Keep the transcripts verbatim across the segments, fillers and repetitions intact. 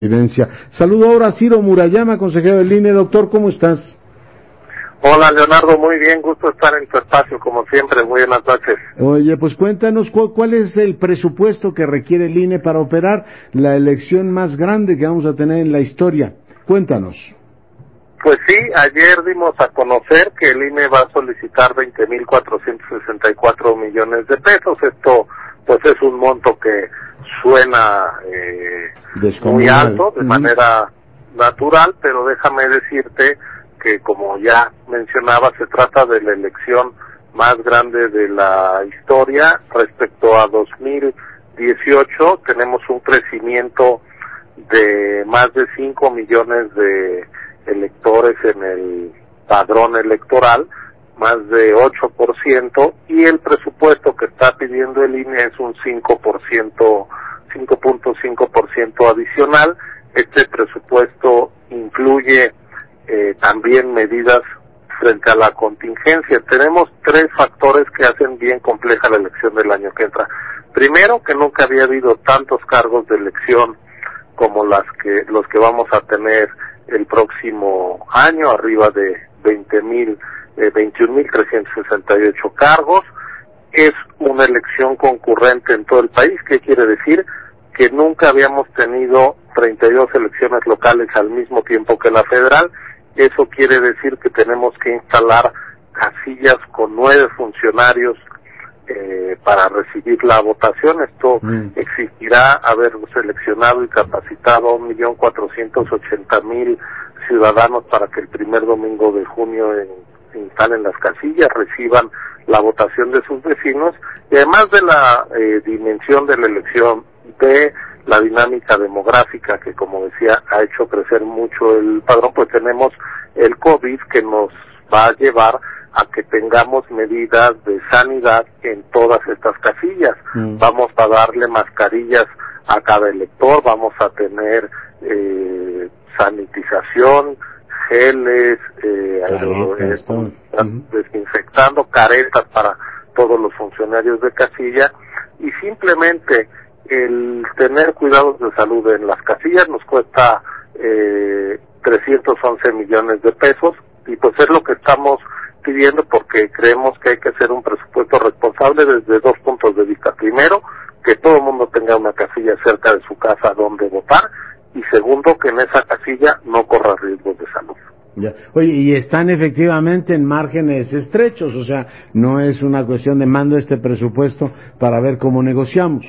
Evidencia. Saludo ahora a Ciro Murayama, consejero del I N E. Doctor, ¿cómo estás? Hola, Leonardo, muy bien, gusto estar en tu espacio, como siempre, muy buenas noches. Oye, pues cuéntanos, ¿cuál, cuál es el presupuesto que requiere el I N E para operar la elección más grande que vamos a tener en la historia? Cuéntanos. Pues sí, ayer dimos a conocer que el I N E va a solicitar veinte mil cuatrocientos sesenta y cuatro millones de pesos. Esto, pues es un monto que suena eh, muy alto, de uh-huh. manera natural, pero déjame decirte que, como ya mencionaba, se trata de la elección más grande de la historia. Respecto a dos mil dieciocho, tenemos un crecimiento de más de cinco millones de electores en el padrón electoral, más de ocho por ciento, y el presupuesto que está pidiendo el I N E es un cinco por ciento, cinco punto cinco por ciento adicional. Este presupuesto incluye eh, también medidas frente a la contingencia. Tenemos tres factores que hacen bien compleja la elección del año que entra. Primero, que nunca había habido tantos cargos de elección como las que los que vamos a tener el próximo año, arriba de veinte mil, eh, veintiún mil trescientos sesenta y ocho cargos. Es una elección concurrente en todo el país. ¿Qué quiere decir? Que nunca habíamos tenido treinta y dos elecciones locales al mismo tiempo que la federal. Eso quiere decir que tenemos que instalar casillas con nueve funcionarios eh, para recibir la votación. Esto mm. exigirá haber seleccionado y capacitado a un millón cuatrocientos ochenta mil ciudadanos para que el primer domingo de junio en, instalen las casillas, reciban la votación de sus vecinos, y además de la eh, dimensión de la elección, de la dinámica demográfica que, como decía, ha hecho crecer mucho el padrón, pues tenemos el COVID, que nos va a llevar a que tengamos medidas de sanidad en todas estas casillas. Mm. Vamos a darle mascarillas a cada elector, vamos a tener eh, sanitización, geles, eh, caretas, aero, eh, uh-huh. desinfectando, caretas para todos los funcionarios de casilla, y simplemente el tener cuidados de salud en las casillas nos cuesta eh, trescientos once millones de pesos, y pues es lo que estamos pidiendo porque creemos que hay que hacer un presupuesto responsable desde dos puntos de vista. Primero, que todo el mundo tenga una casilla cerca de su casa donde votar, y segundo, que en esa casilla no corra riesgos de salud. Ya. Oye, y están efectivamente en márgenes estrechos, o sea, no es una cuestión de mando este presupuesto para ver cómo negociamos.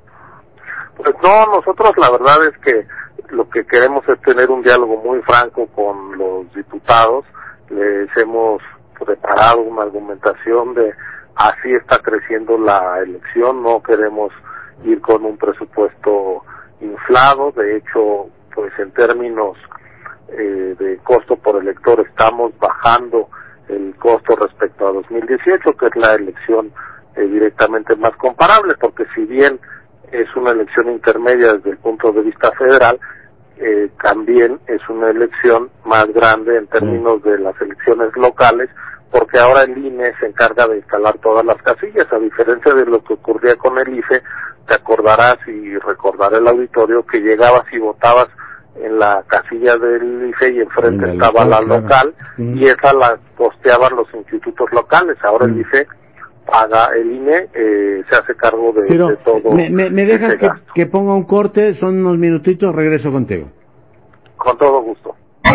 Pues no, nosotros la verdad es que lo que queremos es tener un diálogo muy franco con los diputados. Les hemos preparado una argumentación de así está creciendo la elección, no queremos ir con un presupuesto inflado. De hecho, pues en términos eh, de costo por elector estamos bajando el costo respecto a dos mil dieciocho, que es la elección eh, directamente más comparable, porque si bien es una elección intermedia desde el punto de vista federal, eh, también es una elección más grande en términos de las elecciones locales, porque ahora el I N E se encarga de instalar todas las casillas, a diferencia de lo que ocurría con el I F E. Te acordarás y recordará el auditorio que llegabas y votabas en la casilla del I F E y enfrente Venga, estaba local, la claro. local, mm. y esa la costeaban los institutos locales. Ahora mm. el I F E paga, el I N E eh, se hace cargo de, Ciro, de todo. ¿Me, me, me dejas que, que ponga un corte? Son unos minutitos, regreso contigo. Con todo gusto.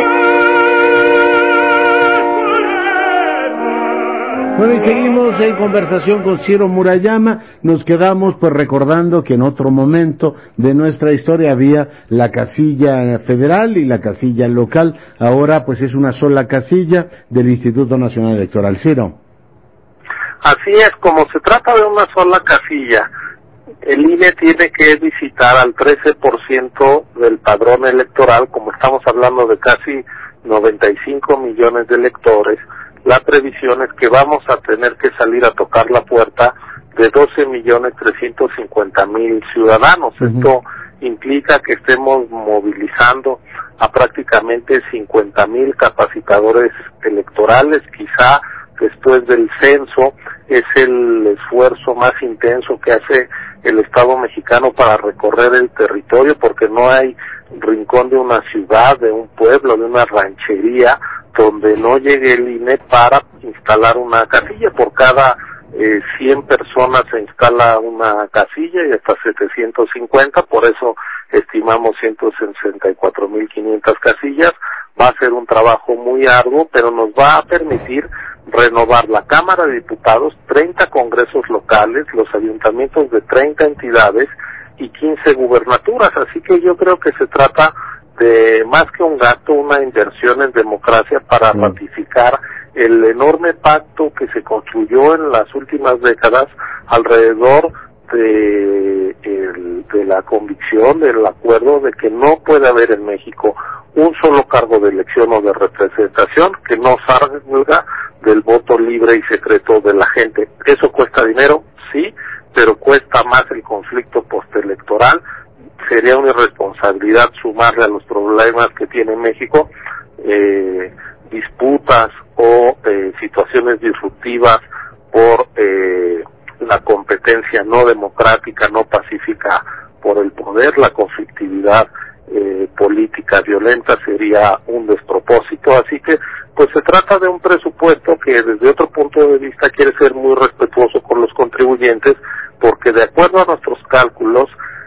Bueno, y seguimos en conversación con Ciro Murayama. Nos quedamos pues recordando que en otro momento de nuestra historia había la casilla federal y la casilla local. Ahora pues es una sola casilla del Instituto Nacional Electoral. Ciro. Así es, como se trata de una sola casilla, el I N E tiene que visitar al trece por ciento del padrón electoral. Como estamos hablando de casi noventa y cinco millones de electores, la previsión es que vamos a tener que salir a tocar la puerta de doce millones trescientos cincuenta mil ciudadanos. Uh-huh. Esto implica que estemos movilizando a prácticamente cincuenta mil capacitadores electorales. Quizá después del censo es el esfuerzo más intenso que hace el Estado mexicano para recorrer el territorio, porque no hay rincón de una ciudad, de un pueblo, de una ranchería, donde no llegue el I N E para instalar una casilla. Por cada eh, cien personas se instala una casilla y hasta setecientos cincuenta, por eso estimamos ciento sesenta y cuatro mil quinientas casillas. Va a ser un trabajo muy arduo, pero nos va a permitir renovar la Cámara de Diputados, treinta congresos locales, los ayuntamientos de treinta entidades y quince gubernaturas. Así que yo creo que se trata de, más que un gasto, una inversión en democracia para sí. ratificar el enorme pacto que se construyó en las últimas décadas alrededor de, el, de la convicción, del acuerdo de que no puede haber en México un solo cargo de elección o de representación que no salga del voto libre y secreto de la gente. ¿Eso cuesta dinero? Sí, pero cuesta más el conflicto postelectoral. Sería una irresponsabilidad sumarle a los problemas que tiene México eh, disputas o eh, situaciones disruptivas por eh, la competencia no democrática, no pacífica por el poder, la conflictividad eh, política violenta sería un despropósito. Así que pues se trata de un presupuesto que desde otro punto de vista quiere ser muy respetuoso con los contribuyentes, porque de acuerdo a nuestros cálculos,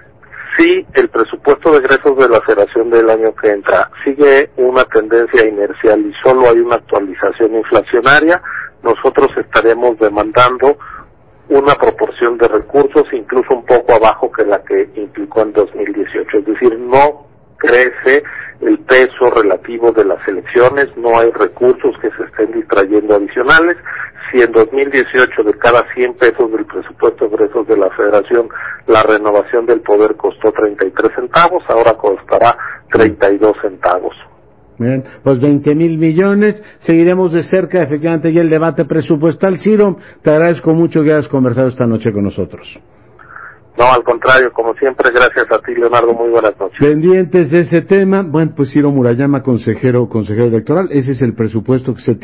si el presupuesto de egresos de la Federación del año que entra sigue una tendencia inercial y solo hay una actualización inflacionaria, nosotros estaremos demandando una proporción de recursos incluso un poco abajo que la que implicó en dos mil dieciocho, es decir, no crece el peso relativo de las elecciones, no hay recursos que se estén distrayendo adicionales. Si en dos mil dieciocho de cada cien pesos del presupuesto de egresos de la Federación la renovación del poder costó treinta y tres centavos, ahora costará treinta y dos centavos. Bien, pues veinte mil millones, seguiremos de cerca efectivamente ya el debate presupuestal. Ciro, te agradezco mucho que hayas conversado esta noche con nosotros. No, al contrario, como siempre, gracias a ti, Leonardo, muy buenas noches. Pendientes de ese tema, bueno, pues Ciro Murayama, consejero, consejero electoral, ese es el presupuesto que se